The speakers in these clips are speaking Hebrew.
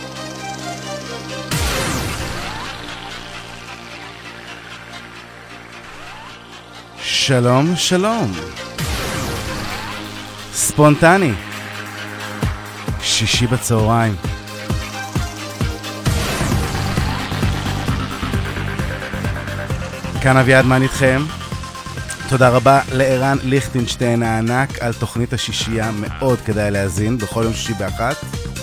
שלום, שלום. ספונטני. שישי בצהריים. כאן אביעד, מה איתכם? תודה רבה לערן ליכטנשטיין הענק על תוכנית השישייה, מאוד כדאי להאזין בכל יום שישי באחת.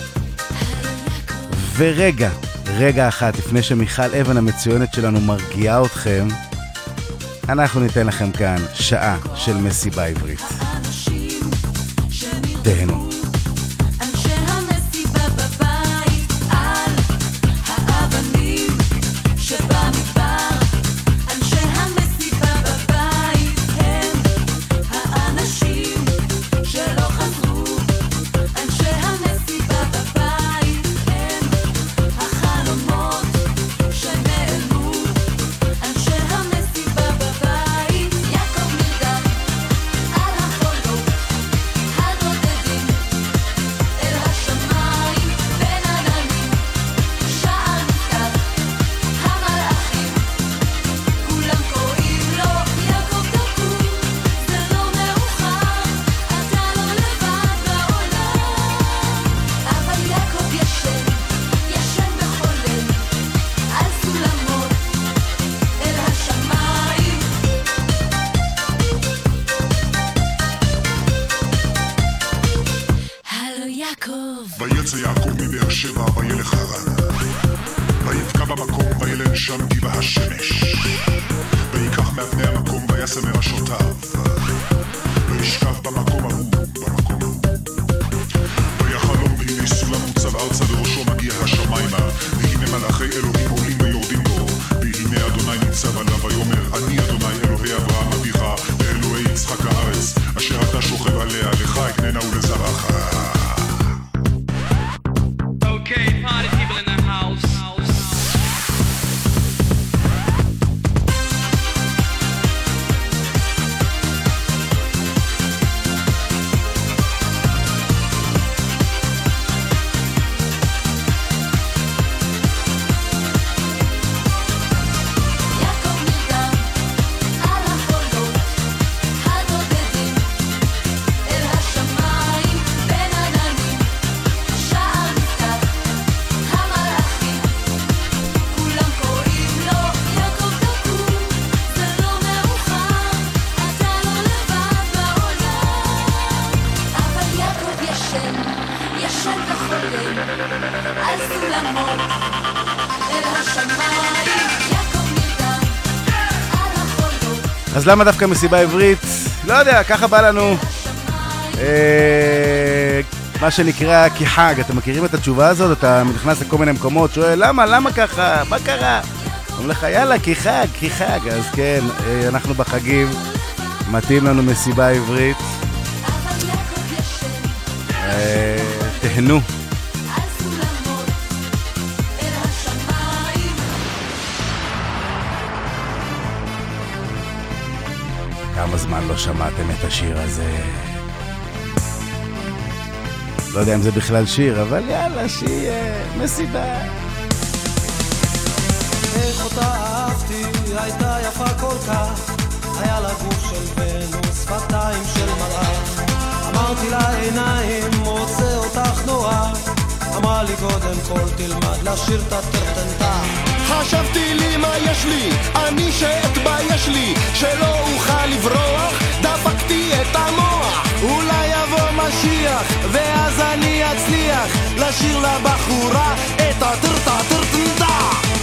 ורגע אחד לפני שמיכל אבן המצוינת שלנו מרגיעה אתכם, אנחנו ניתן לכם כאן שעה של מסיבה עברית. תהנו. ויצא יעקב מבאר שבע וילך הרן, ויבקע במקום וילן שם גבעה השמש, ויקח מאבני המקום ויעשה מראשותיו, וישכב במקום ההוא, ויחלום והנה סולם מוצב ארצה וראשו מגיע השמיימה, והנה מלאכי אלוהים עולים ויורדים בו, והנה אדוני ניצב עליו ויאמר, אני אדוני אלוהי אברהם אביך ואלוהי יצחק הארץ, אשר אתה שוכב עליה, לך אתננה ולזרעך. אז למה דווקא מסיבה עברית? לא יודע, ככה בא לנו מה שנקרא כחג. אתם מכירים את התשובה הזאת? אתה נכנס לכל מיני מקומות, שואל למה ככה? מה קרה? אומר לך יאללה, כחג. אז כן, אנחנו בחגים, מתאים לנו מסיבה עברית. תהנו. כמה זמן לא שמעתם את השיר הזה? לא יודע אם זה בכלל שיר, אבל יאללה, שיהיה מסיבה. איך אותה אהבתי, הייתה יפה כל כך, היה לה גוף של ונוס, שפתיים של מלאך. אמרתי לה עיניים, רוצה אותך נורא, אמרה לי קודם כל תלמד לשיר את הטרטנטה. חשבתי לי מה יש לי, אני שאתבייש לי, שלא אוכל לברוח, דפקתי את המוח. אולי יבוא משיח, ואז אני אצליח לשיר לבחורה את הטרטנטה.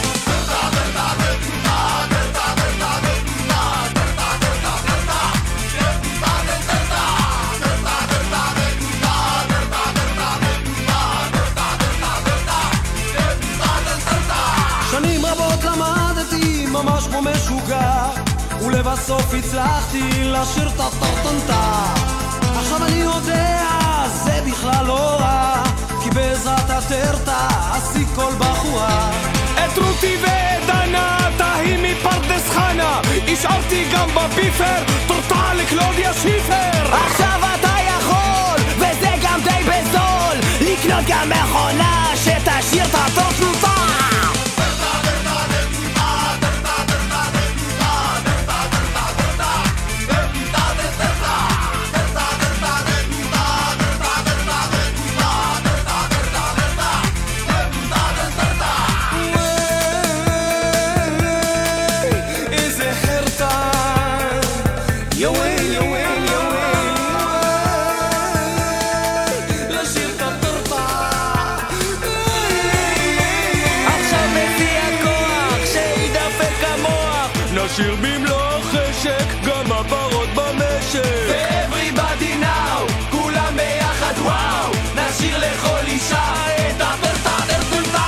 שנים רבות למדתי ממש כמו משוגע, ולבסוף הצלחתי לשיר את הטרטנטה. עכשיו אני יודע, זה בכלל לא רע, כי בעזרת הטרטה עשי כל בחורה. את רותי ודנה, תהי מפרדס חנה, השארתי גם בביפר, טרטה לקלודיה שיפר. עכשיו אתה יכול, וזה גם די בזול, לקנות גם מכונה שתשאיר את לשיר במלוא חשק גם הפרות במשק. ו-everybody now, כולם ביחד וואו, נשיר לכל אישה את הברטה ברטה.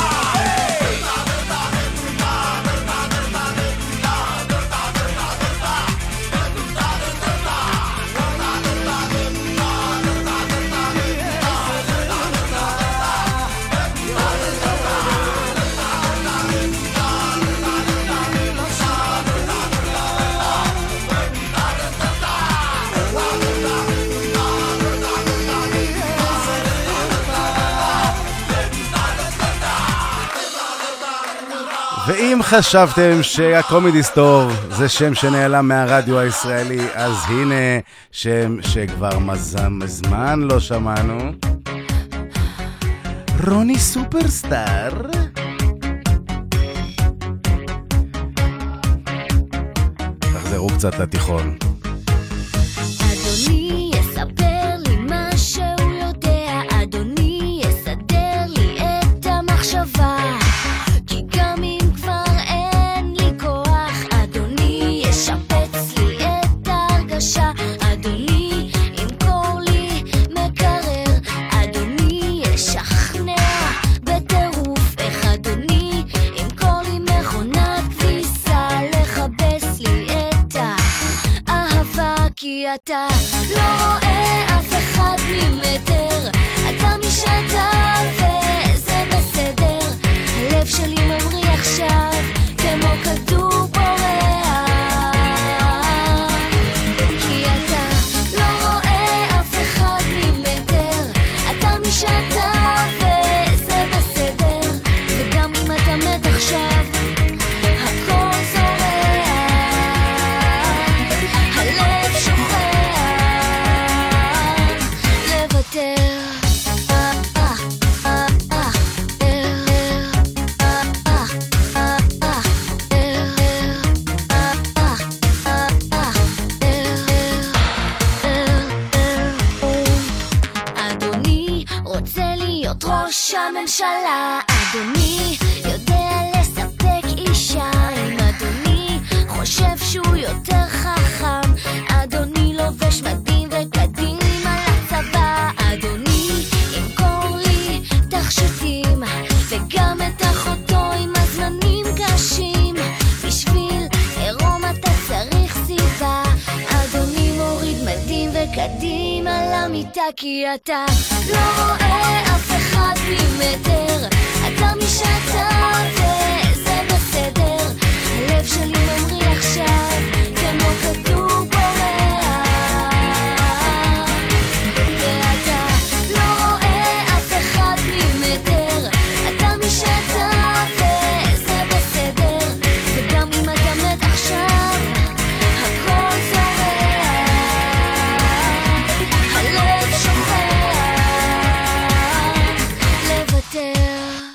ואם חשבתם שהקומדי סטור זה שם שנעלם מהרדיו הישראלי, אז הנה שם שכבר מזמן לא שמענו. רוני סופרסטאר. תחזרו קצת לתיכון. אדוני יספר לי מה שהוא יודע, אדוני יסדר לי את המחשבה, כי גם אם כבר אין לי כוח, אדוני ישפץ לי את ההרגשה, אדוני ימכור לי מקרר, אדוני ישכנע בטירוף, איך אדוני ימכור לי מכונת כביסה, לחבס לי את האהבה, כי אתה לא רואה אף אחד ממטר, אתה משתה וזה בסדר, הלב שלי ממריא עכשיו כמו כדור בורח, כי אתה לא רואה אף אחד ממטר, אתה משתה וזה בסדר, וגם אם אתה מת עכשיו הכל זורח, הלב שוכח לוותר. אדוני רוצה להיות ראש הממשלה, אדוני יודע לספק אישה, אם אדוני חושב שהוא יותר חכם, אדוני לובש מדים וקדים על הצבא, אדוני ימכור לי תכשיטים וגם את אחותו עם הזמנים קשים, בשביל עירום אתה צריך סיבה, אדוני מוריד מדים וקדים על המיטה, כי אתה לא רואה אף אחד ממטר, אתה משתה וזה בסדר, הלב שלי ממריא עכשיו כמו כדור בורח, ואתה לא רואה אף אחד ממטר, אתה משתה וזה בסדר, וגם אם אתה מת עכשיו הכל זורח, הלב שוכח לוותר.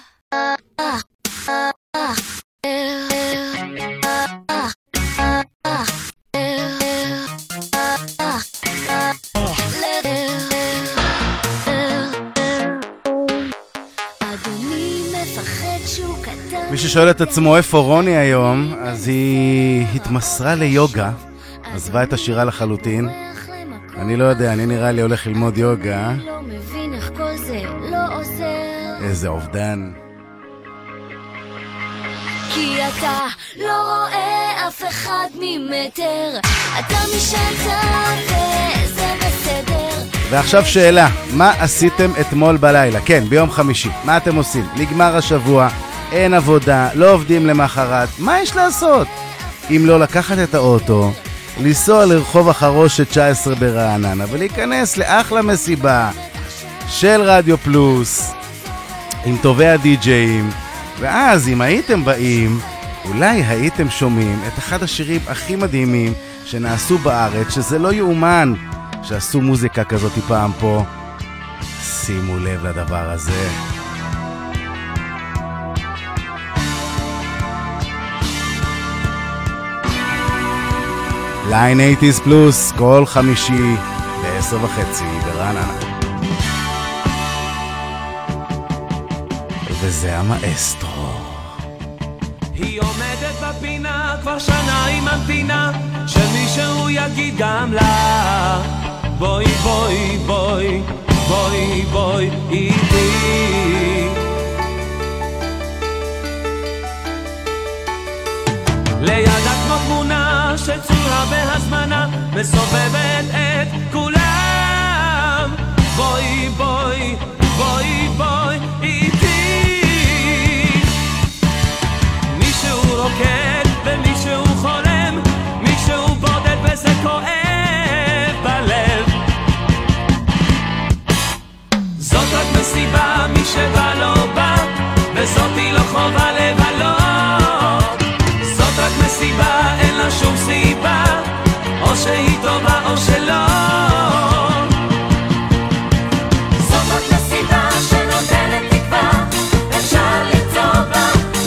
אדוני מפחד שהוא קטן, מי ששואל את עצמו איפה רוני היום, אז היא התמסרה ליוגה, עזבה את השירה לחלוטין. אני לא יודע, אני נראה לי הולך ללמוד יוגה. לא מבין איך כל זה לא עוזר, איזה אובדן. כי אתה לא רואה אף אחד ממטר, אתה משתה וזה בסדר. ועכשיו שאלה, מה עשיתם אתמול בלילה? כן, ביום חמישי. מה אתם עושים? נגמר השבוע, אין עבודה, לא עובדים למחרת. מה יש לעשות? אם לא לקחת את האוטו, לנסוע לרחוב החרושת 19 ברעננה ולהיכנס לאחלה מסיבה של רדיו פלוס עם טובי הדי-ג'אים, ואז אם הייתם באים, אולי הייתם שומעים את אחד השירים הכי מדהימים שנעשו בארץ, שזה לא יאומן שעשו מוזיקה כזאת פעם פה. שימו לב לדבר הזה. ליין 80's פלוס, כל חמישי ב-10:30 ברעננה. וזה המאסטרו. היא עומדת בפינה, כבר שנה היא ממתינה שמישהו יגיד גם לה בואי בואי בואי בואי בואי איתי. לידה כמו תמונה שצורה בהזמנה מסובבת את כולם בואי בואי בואי בואי איתי. מישהו רוקד ומישהו חולם, מישהו בודד וזה כואב בלב. זאת רק מסיבה, מי שבא לא בא, וזאתי לא חובה לבלות. זאת רק מסיבה, אין לה שום סיבה, או שהיא טובה או שלא. זאת רק מסיבה שנותנת תקווה, אפשר למצוא בה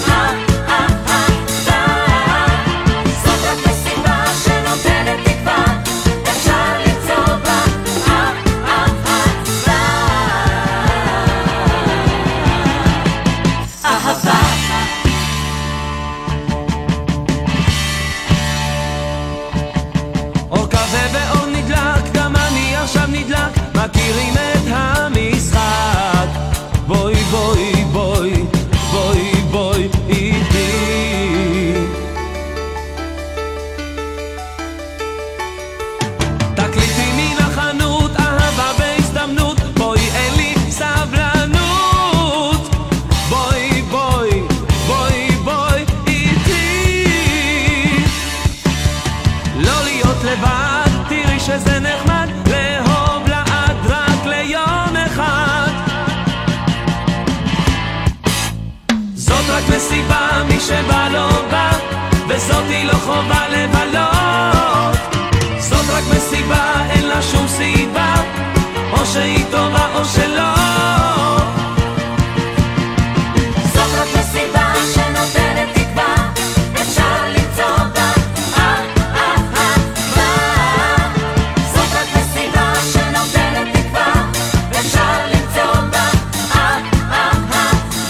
זאת רק מסיבה שנותנת תקווה, אפשר למצוא בה אהבה. אור כבה ואור נדלק, גם אני עכשיו נדלק, מכירים את המשחק. בואי בואי בואי בואי בואי איתי. תקליטי מן החנות, אהבה בהזדמנות, בואי אין לי סבלנות. בואי בואי בואי בואי איתי. לא להיות לבד, תראי שזה נחמד, לאהוב לעד רק ליום אחד. זאת רק מסיבה, מי שבא לא בא, וזאתי לא חובה לבלות. זאת רק מסיבה, אין לה שום סיבה, או שהיא טובה או שלא. זאת רק מסיבה שנותנת תקווה, אפשר למצוא בה אהבה. זאת רק מסיבה שנותנת תקווה, אפשר למצוא בה אהבה.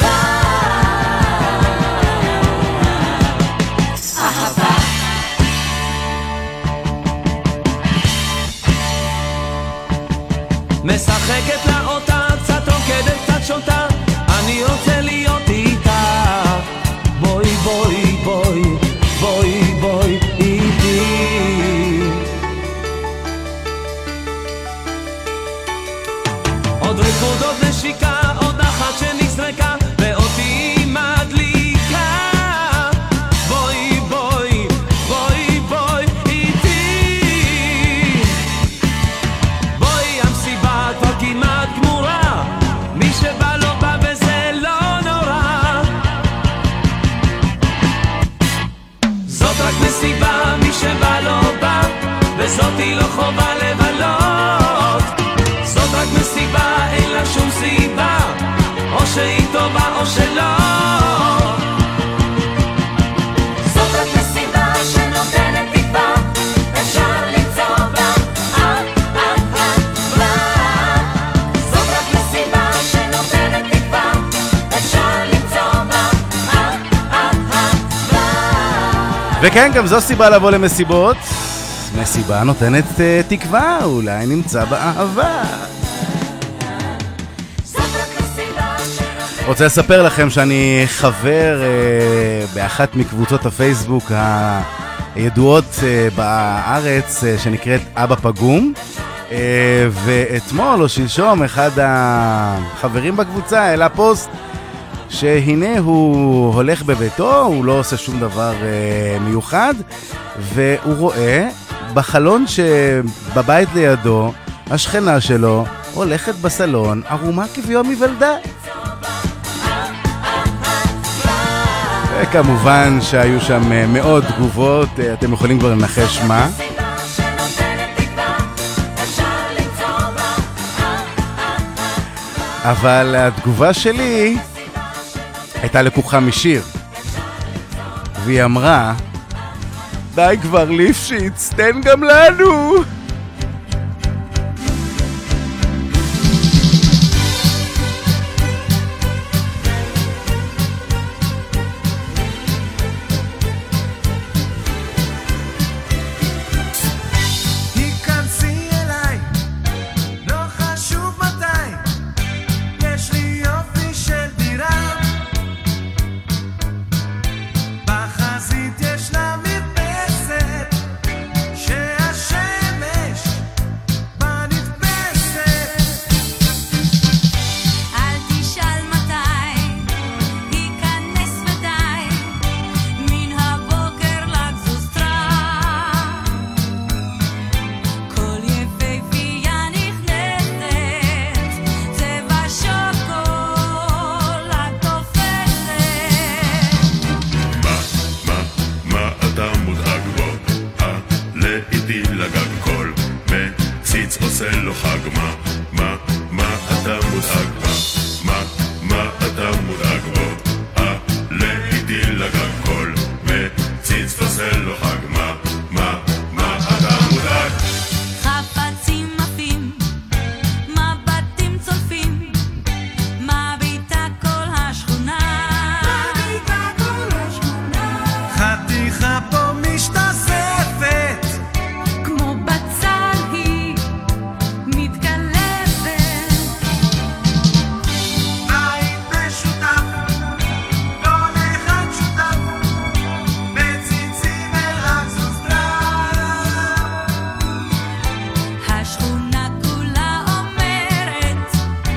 אהבה. משחקת לה אותה, קצת רוקדת, קצת שותה, אני רוצה להיות איתה. בואי בואי בואי בואי בואי איתי. עוד ריקוד, עוד נשיקה, עוד אחת שנזרקה ואותי מדליקה. בואי בואי בואי בואי איתי. בואי המסיבה כבר כמעט גמורה, מי שבא לא בא וזה לא נורא. זאת רק מסיבה, מי שבא לא בא, וזאתי לא חובה לבלות. זאת רק מסיבה, אין לה שום סיבה, או שהיא טובה או שלא. זאת רק מסיבה שנותנת תקווה, אפשר למצוא בה אהבה. זאת רק מסיבה שנותנת תקווה, אפשר למצוא בה אהבה. וכן, גם זו סיבה לבוא למסיבות. מסיבה נותנת תקווה, אולי נמצא באהבה. רוצה לספר לכם שאני חבר באחת מקבוצות הפייסבוק הידועות בארץ שנקראת אבא פגום, ואתמול או שלשום אחד החברים בקבוצה העלה פוסט שהנה הוא הולך בביתו, הוא לא עושה שום דבר מיוחד, והוא רואה בחלון שבבית לידו השכנה שלו הולכת בסלון ערומה כביום מבלדה. וכמובן שהיו שם מאוד תגובות, אתם יכולים כבר לנחש מה. אבל התגובה שלי הייתה לקוחה משיר, והיא אמרה, די כבר ליפשיץ, תן גם לנו. לו חג, מה אתה מודאג, מה אתה מודאג בו, לעיתי לגג כל מציץ ועושה לו חג, מה אתה מודאג. חפצים עפים, מבטים צולפים, מביטה כל השכונה, חתיכה פה משתספת, כמו בצל היא מתקלפת, בית משותף, לא לאחד שותף, מציצים אל הסוסטרן. השכונה כולה אומרת,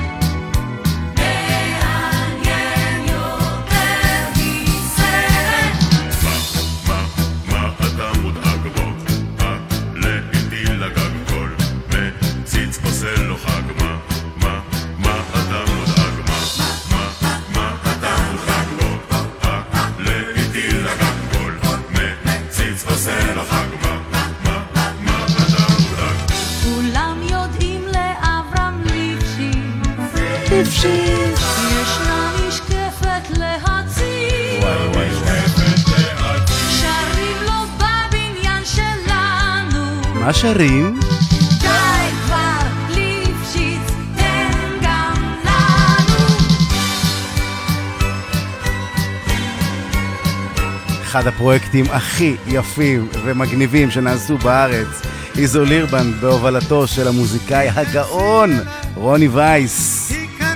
מעניין יותר מסרט. מה אתה מודאג בו, לעיתי לגג כל מציץ עושה לו חג, מה אתה מודאג, מה אתה מודאג בו, לעיתי לגג כל מציץ עושה לו חג, מה אתה מודאג. כולם יודעים לאברהם ליפשיץ, ישנה משקפת להציל, שרים לו בבניין שלנו, מה שרים? די כבר ליפשיץ, תן גם לנו. אחד הפרויקטים הכי יפים ומגניבים שנעשו בארץ, איזו לירבן בהובלתו של המוזיקאי הגאון רוני וייס.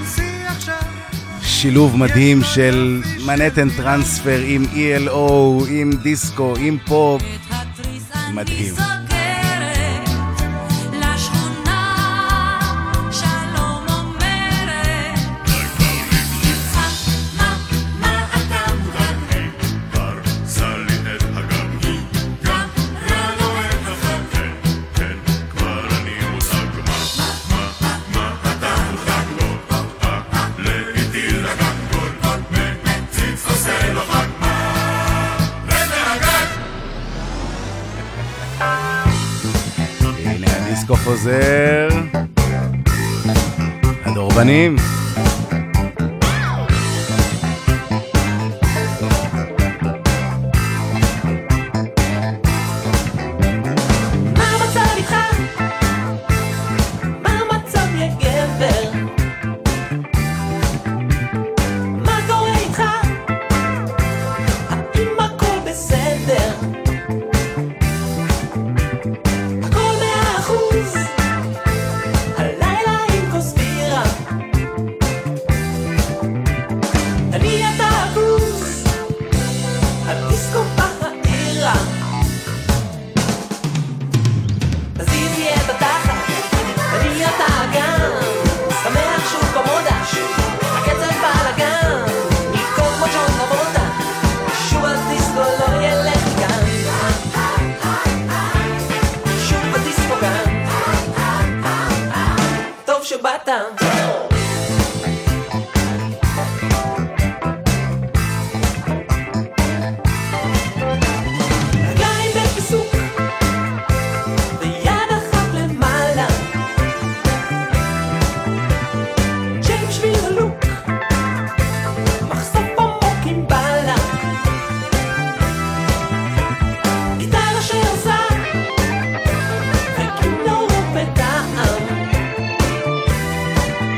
שילוב מדהים של מנהטן טרנספר עם ELO, עם דיסקו, עם פופ, מדהים. לשכונה שלום אומרת, מה אתה מודאג, הרסה לי את הגג, גמרה לו את החג, כן, כבר אני מודאג, מה אתה מודאג בו, לעיתי לגג כל מציץ עושה לו חג, רד מהגג. הנה הדיסקו חוזר, הדורבנים. מה המצב איתך? מה המצב יא גבר? מה קורה איתך? האם הכל בסדר? הכל 100%, הלילה עם כוס בירה, אני אתה הכוס, הדיסקו בעירה, תזיזי את התחת, אני אתה הגן, שמח שוב במודש, הקצב בלגן, ניקור כמו ג'ון טרבולטה, שוב הדיסקו לא ילך כאן, שוב הדיסקו כאן, טוב שבאת. רגליים בפיסוק, ביד אחת למעלה, ג'יימס שביל הלוק, מחשוף עמוק עם בלה, גיטרה שעושה וכינור בטעם,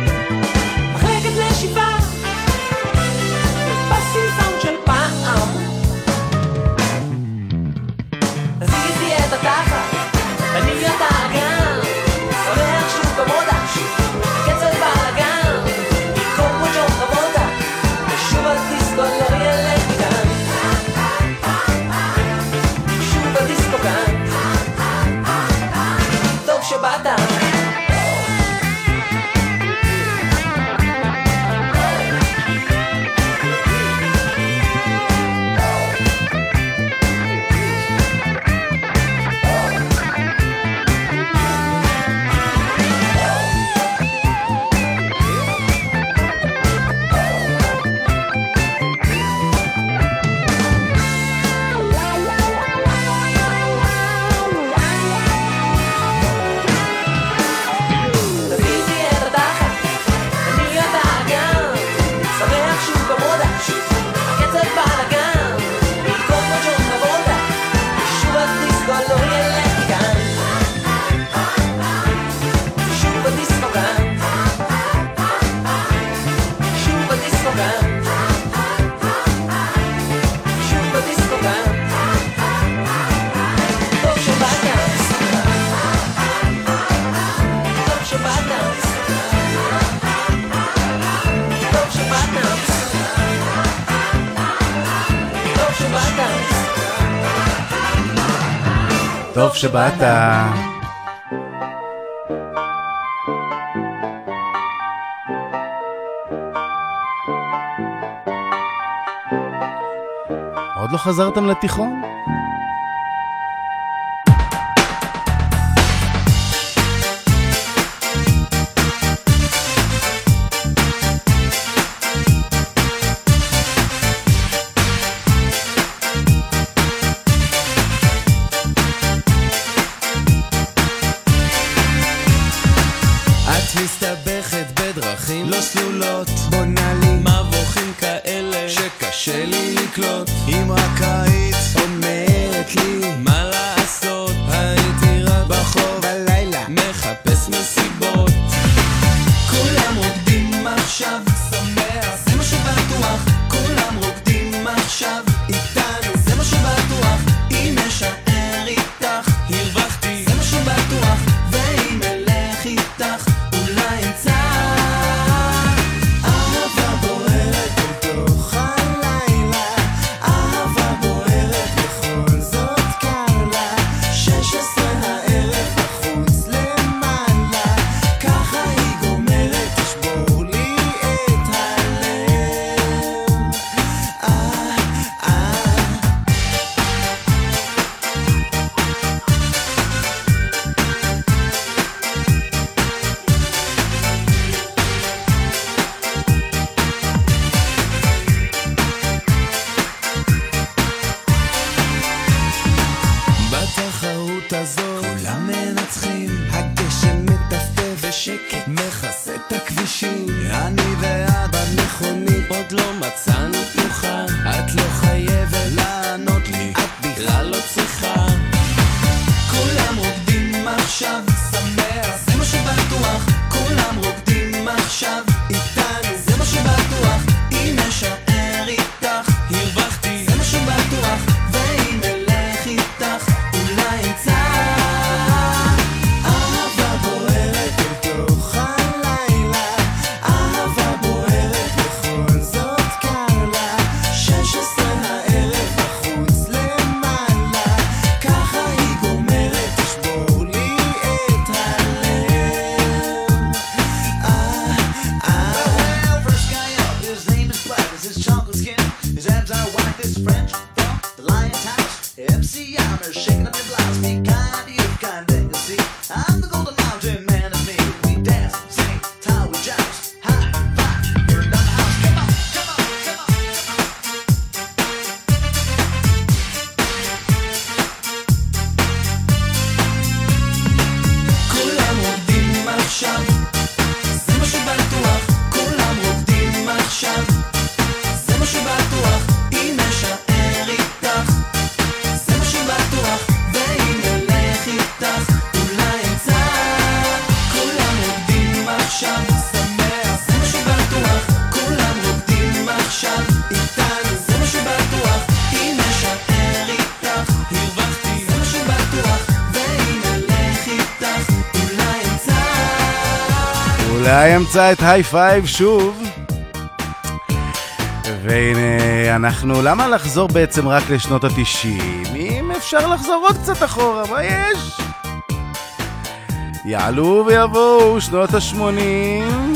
טוב שבאת. עוד לא חזרתם לתיכון? לא סלולות, בונה לי מבוכים כאלה שקשה לי לקלוט. אם רק היית אומרת לי מה לעשות, הייתי רק בחוב בלילה מחפש מסיבות. כולם רוקדים עכשיו שמח, זה מה שבטוח. כולם רוקדים עכשיו איתנו, זה מה שבטוח. אם אשאר איתך הרווחתי, זה מה שבטוח. ואם אלך איתך אולי אמצא אמצא את היי פייב שוב. והנה אנחנו, למה לחזור בעצם רק לשנות ה-90? אם אפשר לחזור עוד קצת אחורה, מה יש? יעלו ויבואו שנות ה-80.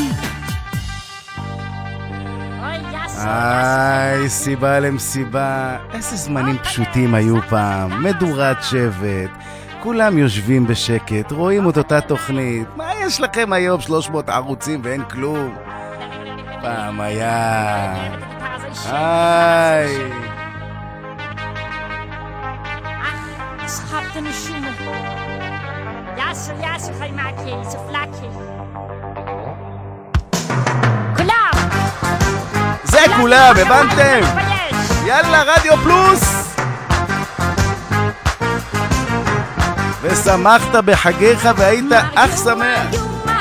איי, סיבה למסיבה. איזה זמנים פשוטים היו פעם. מדורת שבט, כולם יושבים בשקט, רואים את אותה תוכנית. מה יש לכם היום 300 ערוצים ואין כלום? פעם היה... היי. זה כולם, הבנתם? יאללה, רדיו פלוס. ושמחת בחגיך והיית אך שמח.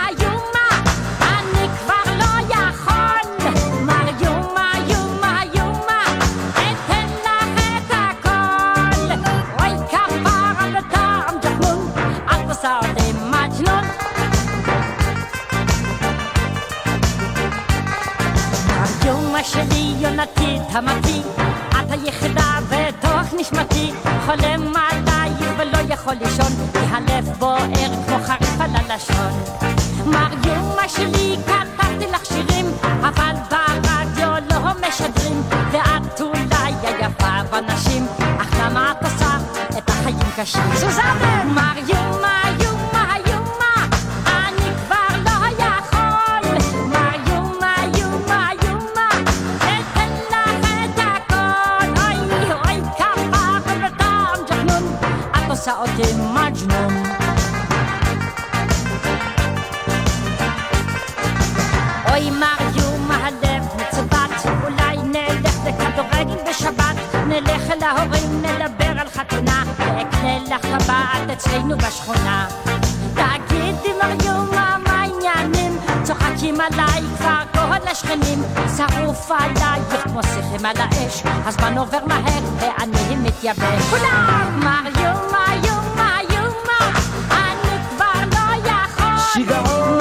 שלי יונתי תמתי, את היחידה בתוך נשמתי, חולם עלייך ולא יכול יכול לישון, כי הלב בוער כמו חריף על הלשון. מריומה שלי, כתבתי לך שירים, אבל ברדיו לא משדרים, ואת אולי היפה בנשים, אך למה את עושה את החיים קשים? סוזנה! מריומה, יומה, יומה, אני כבר לא יכול. מריומה, יומה, יומה, אתן לך את הכל. אוי, אוי, כפה ובטעם ג'חנון, את עושה אותי מג'נון. אוי מריומה, הלב מצוות, אולי נלך לכדורגל בשבת, נלך אל ההורים, נדבר על חתונה, ואקנה לך טבעת אצלנו בשכונה. תגידי מריומה, מה העניינים? צוחקים עליי כבר כל השכנים, שרוף עלייך כמו שיחים על האש, הזמן עובר מהר ואני מתייבש. כולם! מריומה, יומה, יומה, אני כבר לא יכול. שיגעון!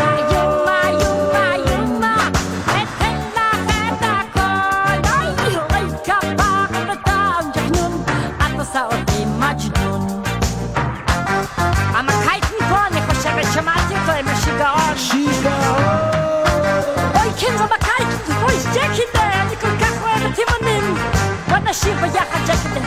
שמעתי אותו עם השיגעון. שיגעון! אוי כן, זה בקייטן! אוי, ג'קינדה! אני כל כך אוהבת אימונים! בוא נשיר ביחד ג'קינדה.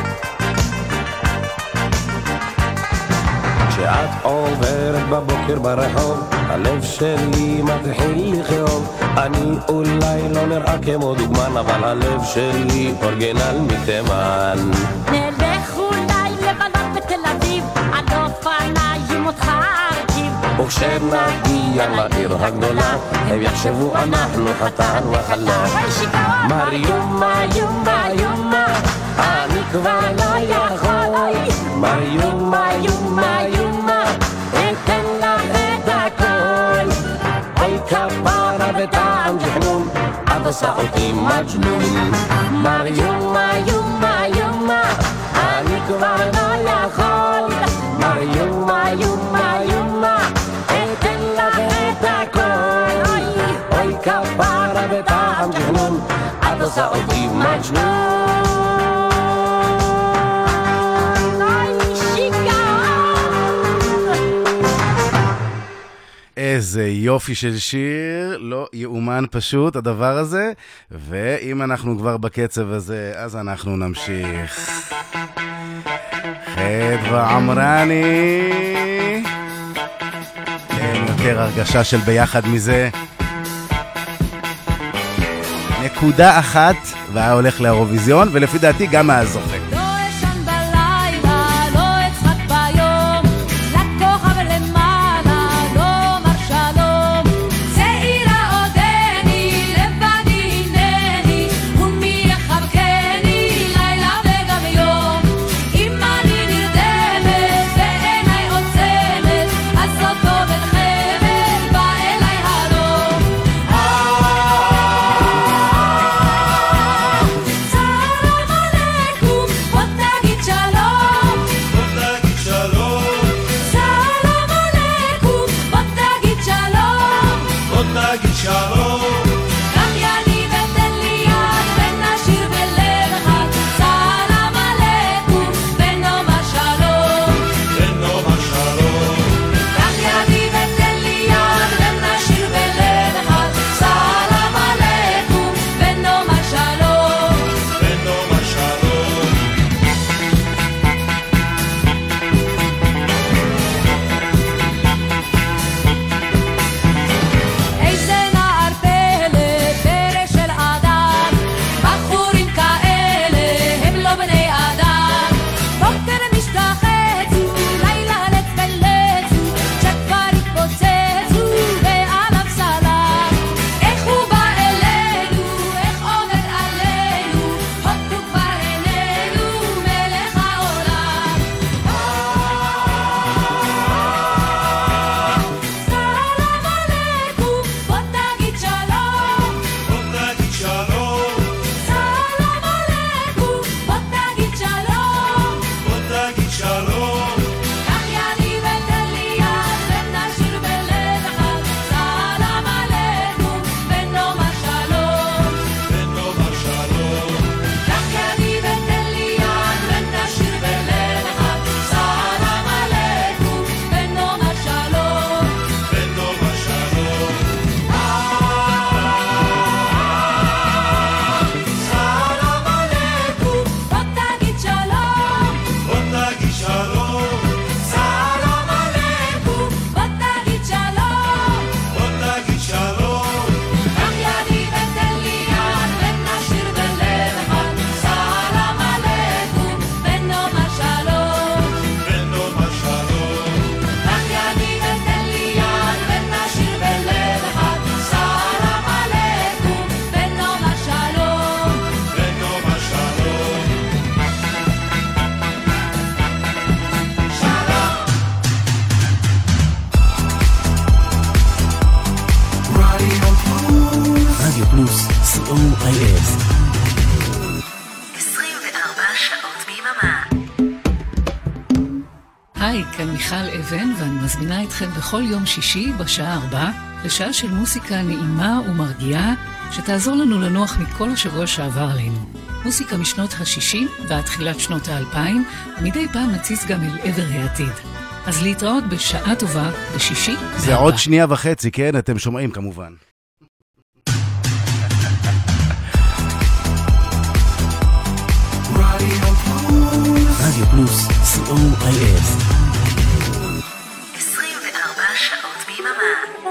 כשאת עוברת בבוקר ברחוב, הלב שלי מתחיל לכאוב. אני אולי לא נראה כמו דוגמן, אבל הלב שלי אורגינל מתימן. נלך אולי לבלות בתל אביב, על אופניים אותך ארכיב. וכשנגיע לעיר הגדולה, הם יחשבו אנחנו חתן וחלה. מריומה, יומה, יומה, אני כבר לא יכול. מריומה, יומה, יומה, אתן לך את הכל. אוי כפרה וטעם ג'חנון, את עושה אותי מג'נון. מריומה, יומה, יומה, אני כבר לא יכול. מריומה, יומה, יומה, אתן לך את הכל. אוי כפרה וטעם ג'חנון, את עושה אותי מג'נון. איזה יופי של שיר, לא יאומן פשוט הדבר הזה, ואם אנחנו כבר בקצב הזה, אז אנחנו נמשיך. חדווה עמרני, אין יותר הרגשה של ביחד מזה. נקודה אחת, והיה הולך לאירוויזיון, ולפי דעתי גם מהזוכה. רדיו פלוס, co.il. 24 שעות ביממה. היי, כאן מיכל אבן, ואני מזמינה אתכם בכל יום שישי בשעה 4 לשעה של מוסיקה נעימה ומרגיעה שתעזור לנו לנוח מכל השבוע שעבר עלינו. מוסיקה משנות ה-60 ועד תחילת שנות ה-2000, ומדי פעם נציץ גם אל עבר העתיד. אז להתראות בשעה טובה בשישי. זה עוד שנייה וחצי, כן? אתם שומעים כמובן. רדיו פלוס, co.il. 24 שעות ביממה.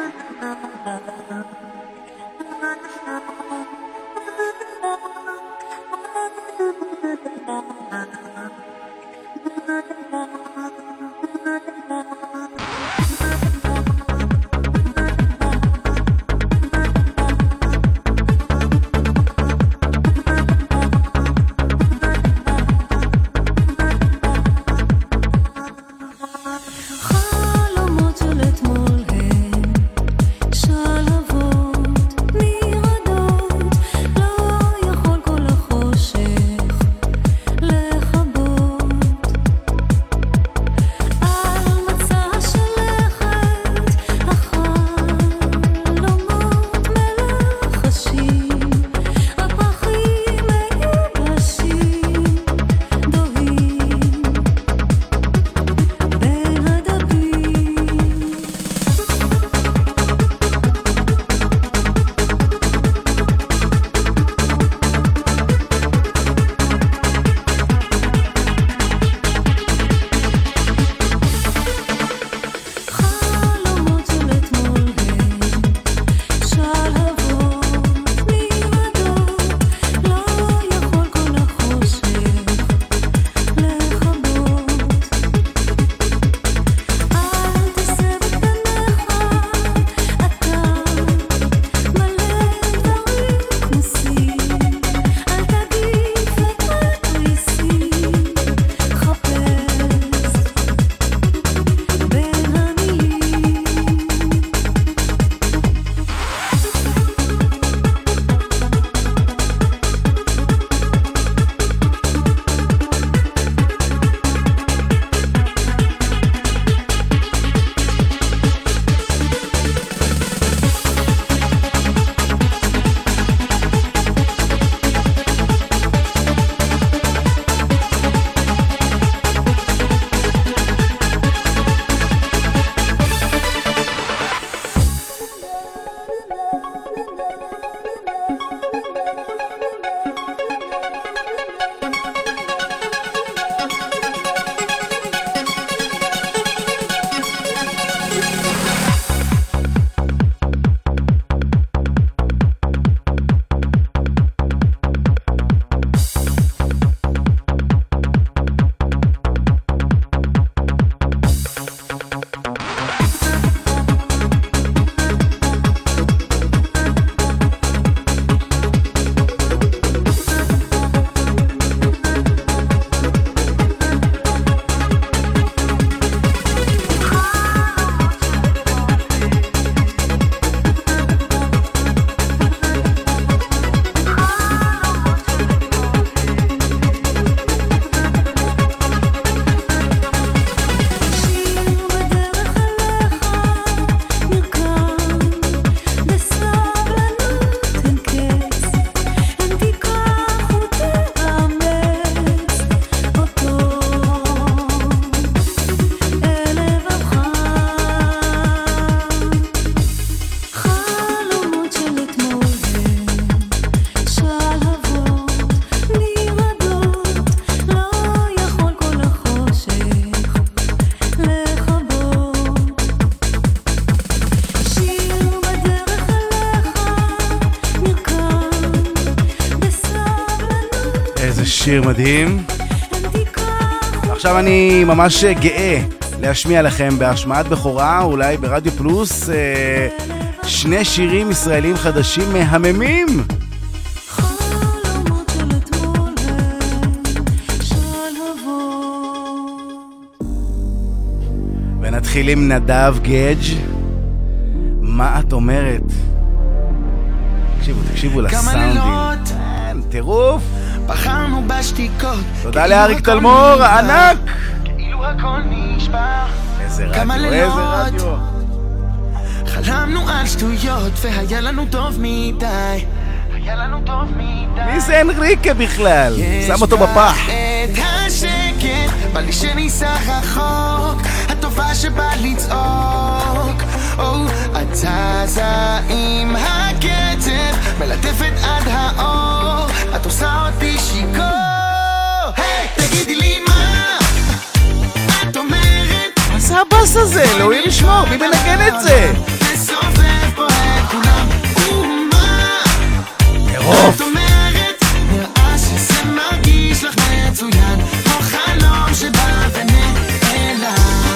שיר מדהים. עכשיו אני ממש גאה להשמיע לכם בהשמעת בכורה, אולי ברדיו פלוס, שני שירים ישראלים חדשים מהממים. ונתחיל עם נדב גדג', מה את אומרת? תקשיבו לסאונדים. טירוף. בחרנו בשתיקות. תודה לאריק תלמור, ענק. כאילו הכל נשבר. איזה רדיו. חלמנו על שטויות והיה לנו טוב מדי. מי זה אנריקה בכלל? שם אותו בפח. את השקט, בא לי שניסה רחוק, הטובה שבא לצעוק. את זזה עם הקצב, מלטפת עד האור, את עושה אותי שיכור. היי, תגידי לי מה את אומרת? מה זה הבאס הזה? אלוהים ישמור, מי מנגן את זה? נסובב פה את כולם. רוף. את אומרת, נראה שזה מרגיש לך מצוין, כמו חלום שבא ונעלם.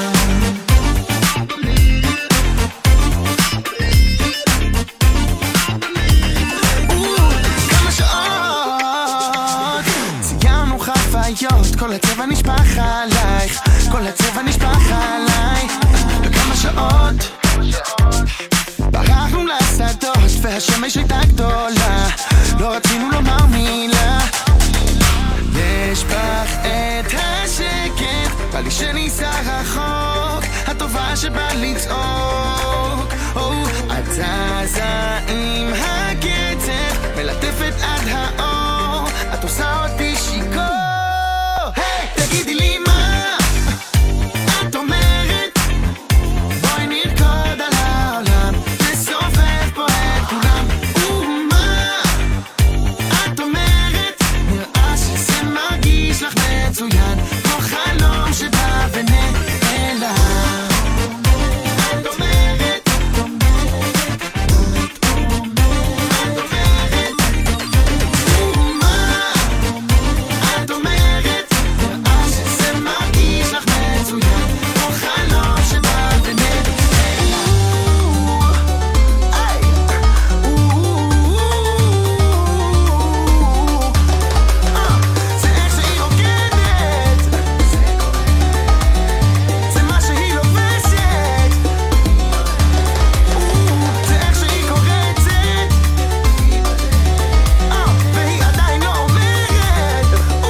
כמה שעות ציינו חוויות, כל הצבע נשפך עלייך, כל הצבע נשפך עליי. וכמה שעות ברחנו לשדות והשמש הייתה גדולה, לא רצינו לומר מילה. יש בך את השקט, בא לי שניסה רחוק, הטובה שבא לצעוק. את זזה עם הקצב, מלטפת עד האור, את עושה אותי שיכור. היי, תגידי לי מה את אומרת? בואי נרקוד על העולם, נסובב פה את כולם. ומה את אומרת? נראה שזה מרגיש לך מצוין, כמו חלום שבא ונעלם. את אומרת, ומה את אומרת? נראה שזה מרגיש לך מצוין, כמו חלום שבא ונעלם. זה איך שהיא רוקדת, זה מה שהיא לובשת, זה איך שהיא קורצת, והיא עדיין לא אומרת.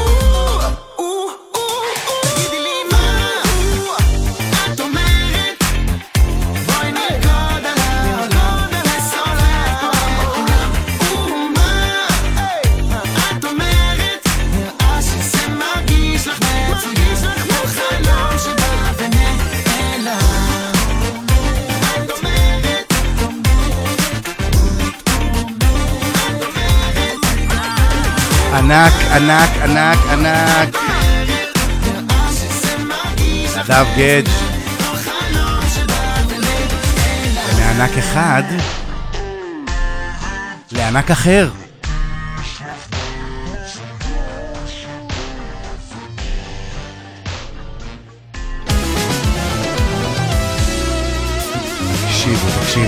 תגידי לי מה את אומרת? בואי נרקוד על העולם, נסובב פה את כולם. ומה את אומרת? נראה שזה מרגיש לך מצוין, כמו חלום שבא ונעלם. את אומרת, ענק, ענק, ענק, ענק. נראה שזה מרגיש לך נדב גדג'. כמו חלום שבא ונעלם. מענק אחד לענק אחר. תקשיבו.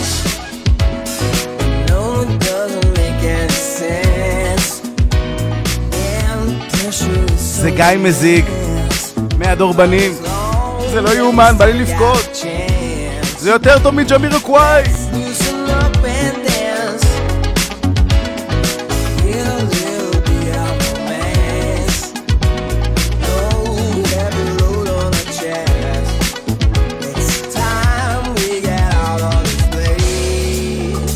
No, it doesn't make any sense. זה גיא מזיג מהדורבנים. זה לא יאומן, בא לי לבכות. זה יותר טוב מג'מירוקוואי. Loosen up and dance. Get a little bit of romance. No heavy load on the chest. It's time we get out of this place.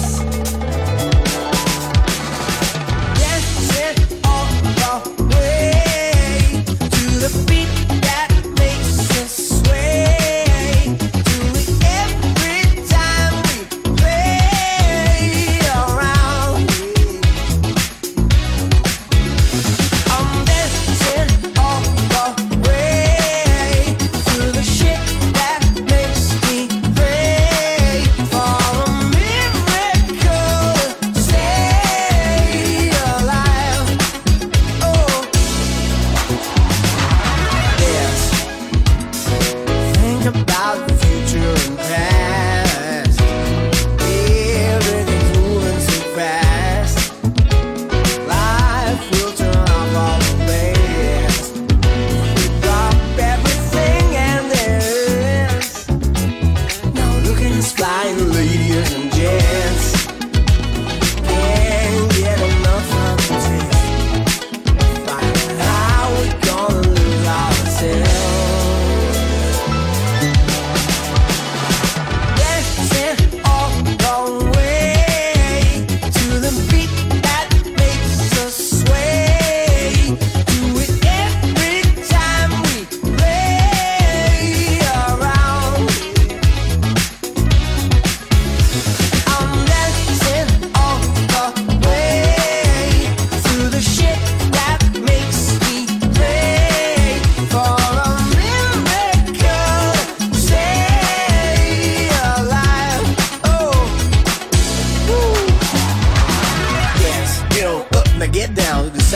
Dancing all the way to the beat that makes us sway. Do it every time we play.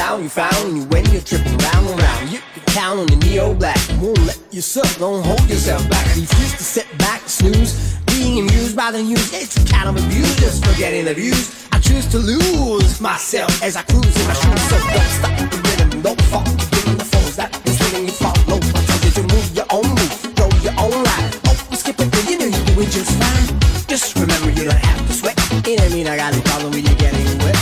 sound you found when you're tripping round and round. You can count on the neo-black. Won't let yourself, don't hold yourself back. Refuse to sit back, snooze. Being amused by the news, it's kind of abuse. Just forgetting the views. I choose to lose myself as I cruise in my shoes. So don't stop the rhythm, don't fall. Getting the phones that is letting you follow. I told you to move your own move, go your own ride. Oh, you skip it, you know you're doing just fine. Just remember you don't have to sweat. It ain't mean I got no problem with you getting wet.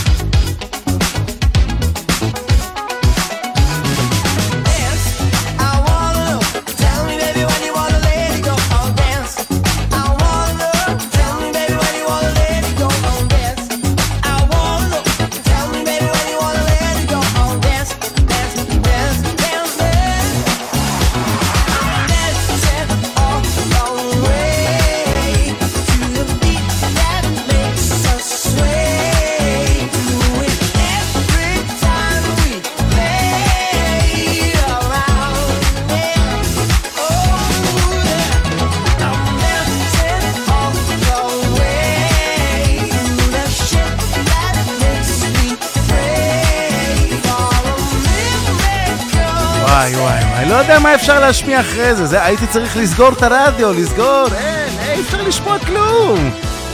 לא יודע מה אפשר להשמיע אחרי זה, הייתי צריך לסגור את הרדיו, לסגור, אין, אפשר לשמוע כלום.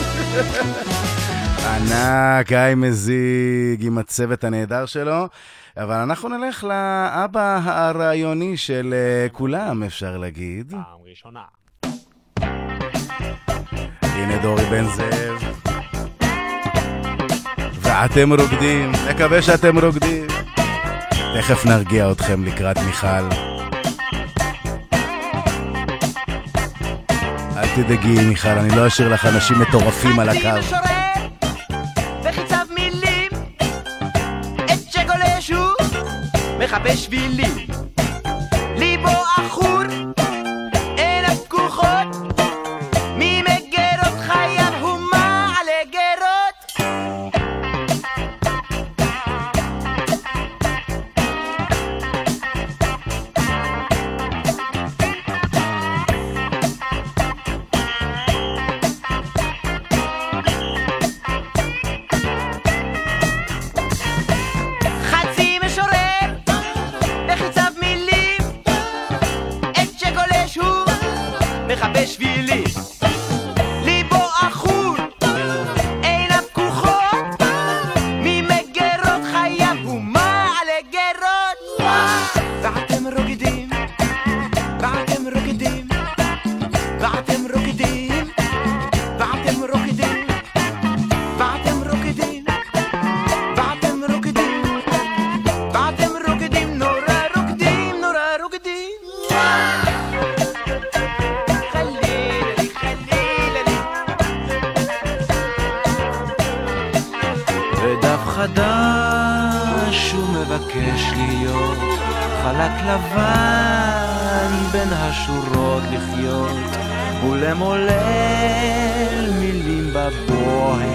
ענק, גיא מזיג עם הצוות הנהדר שלו, אבל אנחנו נלך לאבא הרעיוני של כולם, אפשר להגיד. פעם ראשונה. הנה דורי בן זאב. ואתם רוקדים, מקווה שאתם רוקדים. תכף נרגיע אתכם לקראת מיכל. אל תדאגי מיכל, אני לא אשאיר לך אנשים מטורפים על הקו. וחיצב מילים, את שגולשו, מחפש שבילים, ליבו אחור, עיניו פקוחות, ממגרות חייו הוא מעלה גרות. בשבילי ליבו אחור עיניו פקוחות ממגרות חייו הוא מעלה גרות ואתם רוקדים ואתם רוקדים ואתם רוקדים ואתם רוקדים ואתם רוקדים ואתם רוקדים ואתם רוקדים נורא רוקדים נורא רוקדים חדש הוא מבקש להיות חלק לבן בין השורות לחיות ולמולל מילים בבוהן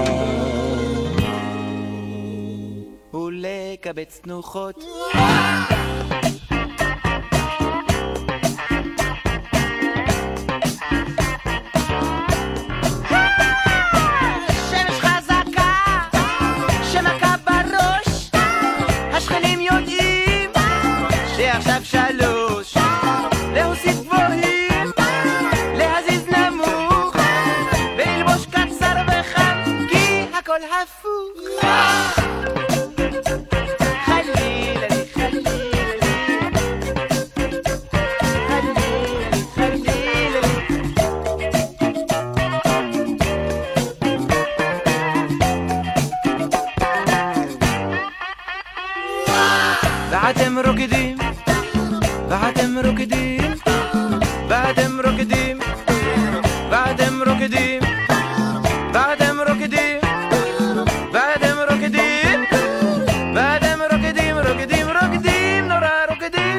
ולקבץ תנוחות שלוש להוסיף גבוהים להזיז נמוך וללבוש קצר וחם כי הכל הפוך חלילה לי חלילה לי חלילה לי ואתם רוקדים ואתם רוקדים ואתם רוקדים ואתם רוקדים ואתם רוקדים ואתם רוקדים ואתם רוקדים רוקדים רוקדים נורא רוקדים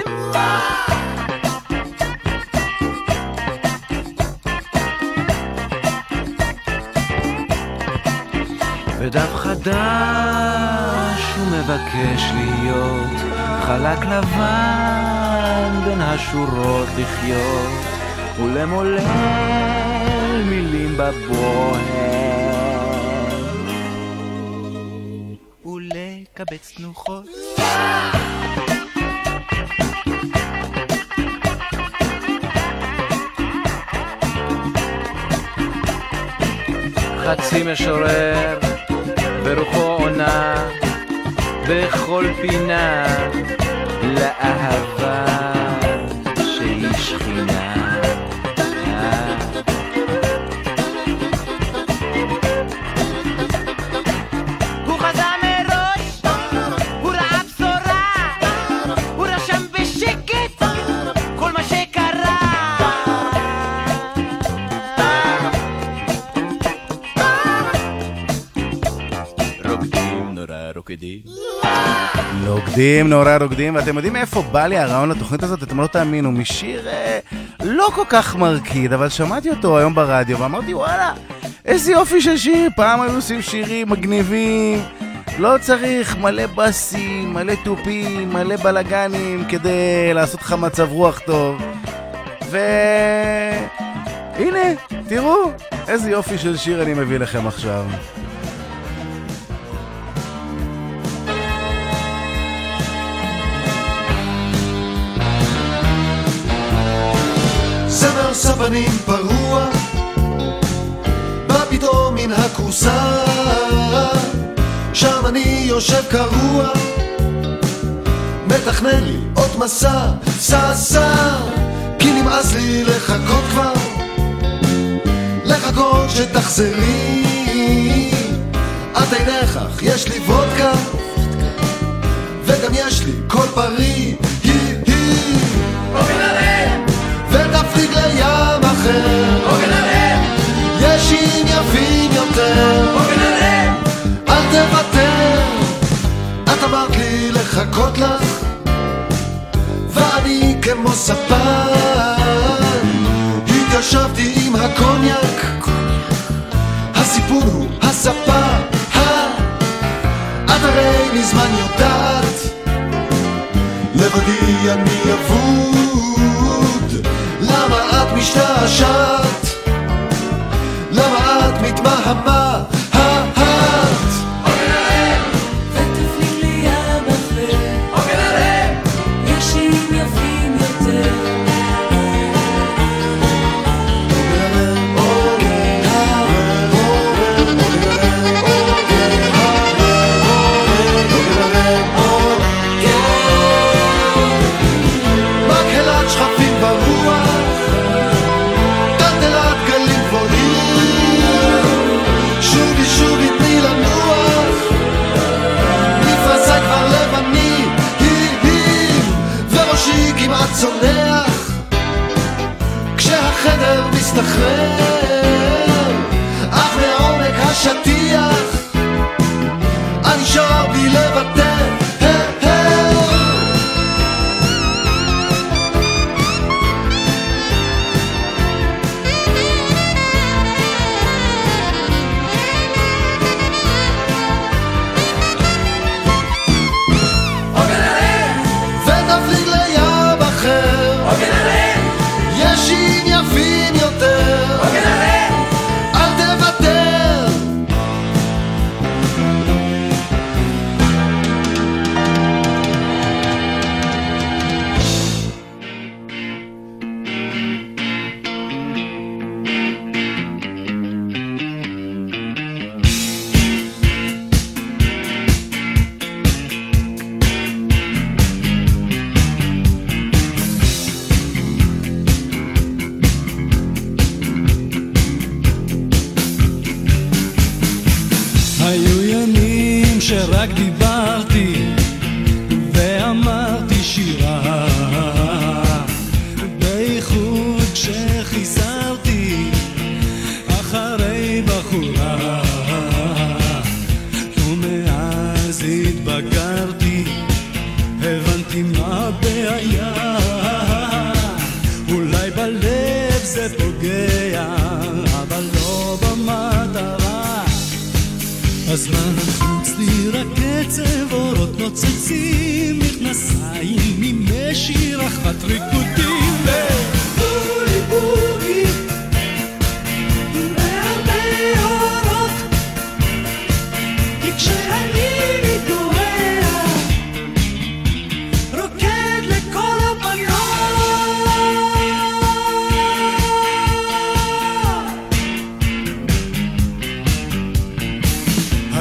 בדף חדש הוא מבקש להיות חלק לבן בין השורות לחיות ולמולל מילים בבוהן ולקבץ קבץ תנוחות. חצי משורר, ברוחו עונה, בכל פינה, לאהבה שהיא שכינה. הוא חזה מראש, הוא ראה בשורה, הוא רשם בשקט כל מה שקרה. רוקדים, נורא רוקדים, ואתם יודעים מאיפה בא לי הרעיון לתוכנית הזאת? אתם לא תאמינו, משיר לא כל כך מרקיד, אבל שמעתי אותו היום ברדיו ואמרתי וואלה, איזה יופי של שיר. פעם היו עושים שירים מגניבים, לא צריך מלא בסים, מלא טופים, מלא בלגנים כדי לעשות לך מצב רוח טוב. והנה, תראו איזה יופי של שיר אני מביא לכם עכשיו. זמר סבנים פרוע בא פתאום מן הכורסה, שם אני יושב קרוע, מתכנן לי עוד מסע, סע, כי נמאס לי לחכות כבר, לחכות שתחזרי. את אינך, יש לי וודקה וגם יש לי קול פרי, ותפליג לים אחר, יש שים יפים יותר, אל תוותר. את אמרת לי לחכות לך ואני כמו ספן התיישבתי עם הקוניאק, הסיפור הוא הספה. את הרי מזמן יודעת לבדי אני אבוד, למה את משתעשעת? למה את מתמהמה? ותפליג לי ים אחר, יש שים יפים יותר. מקהלת שכפים ברוח, טלטלת גלים גבוהים, שובי תני לנוח, מפרסי כבר לבני, וראשי כמעט צונח, כשהחדר מסתחרר, אך מעומק השטיח, אני שר בלי לוותר. ותפליג לים אחר, יש שים יפים יותר, אל תוותר. היו ימים שרק דיברתי ואמרתי שירה, בייחוד כשחיסרתי אחרי בחורה, ומאז התבגרתי הבנתי מה הבעיה, אולי בלב זה פוגע אבל לא במטרה. הזמן חוץ לי רק קצב אורות נוצצים, מכנסיים ממשיר אחת ריקודים ובולי בולי והרבה אורות, כי כשאני מתגורר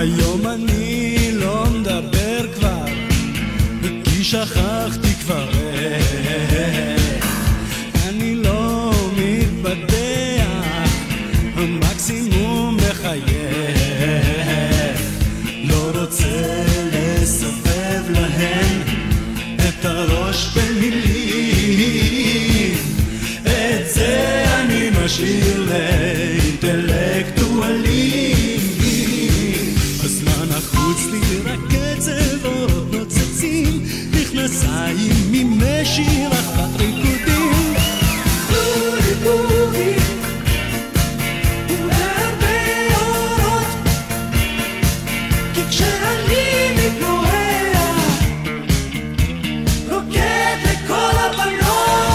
היום אני לא מדבר כבר, כי שכחתי כבר איך. אני לא מתבדח, המקסימום מחייך. לא רוצה לסובב להם את הראש במילים, את זה אני משאיר לאינטלקטואלים. הזמן החוץ לי רק קצב אורות נוצצים, מכנסיים ממשי רחבת ריקודים. בורי בורי והרבה אורות, כי כשאני מתנועע רוקד לכל הבנות.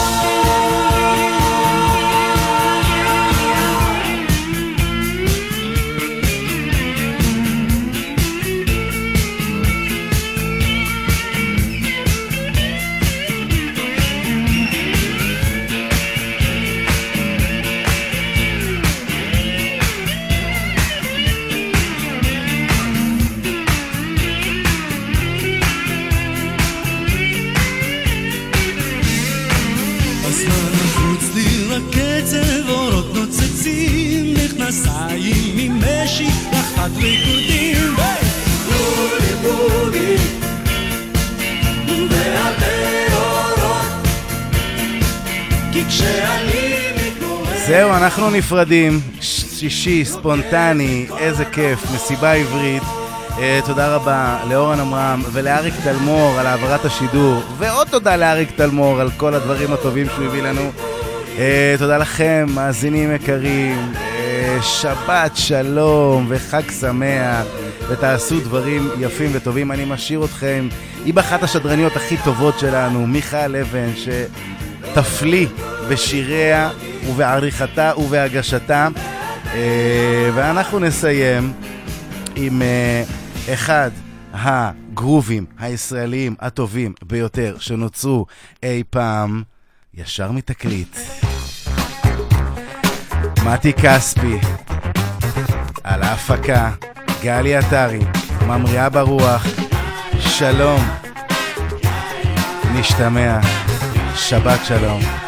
קצב אורות נוצצים, מכנסיים ממשי רחת ריקודים. בורי בורי והרבה אורות, כי כשאני מתנועע. זהו, אנחנו נפרדים. שישי ספונטני, איזה כיף, מסיבה עברית. תודה רבה לאורן עמרם ולאריק תלמור על העברת השידור, ועוד תודה לאריק תלמור על כל הדברים הטובים שהוא הביא לנו. תודה לכם, מאזינים יקרים, שבת שלום וחג שמח, ותעשו דברים יפים וטובים. אני משאיר אתכם עם אחת השדרניות הכי טובות שלנו, מיכל אבן, שתפליא בשיריה ובעריכתה ובהגשתה. ואנחנו נסיים עם אחד הגרובים הישראליים הטובים ביותר שנוצרו אי פעם, ישר מתקליט. מתי כספי, על ההפקה גלי עטרי, ממריאה ברוח. שלום, נשתמע, שבת שלום.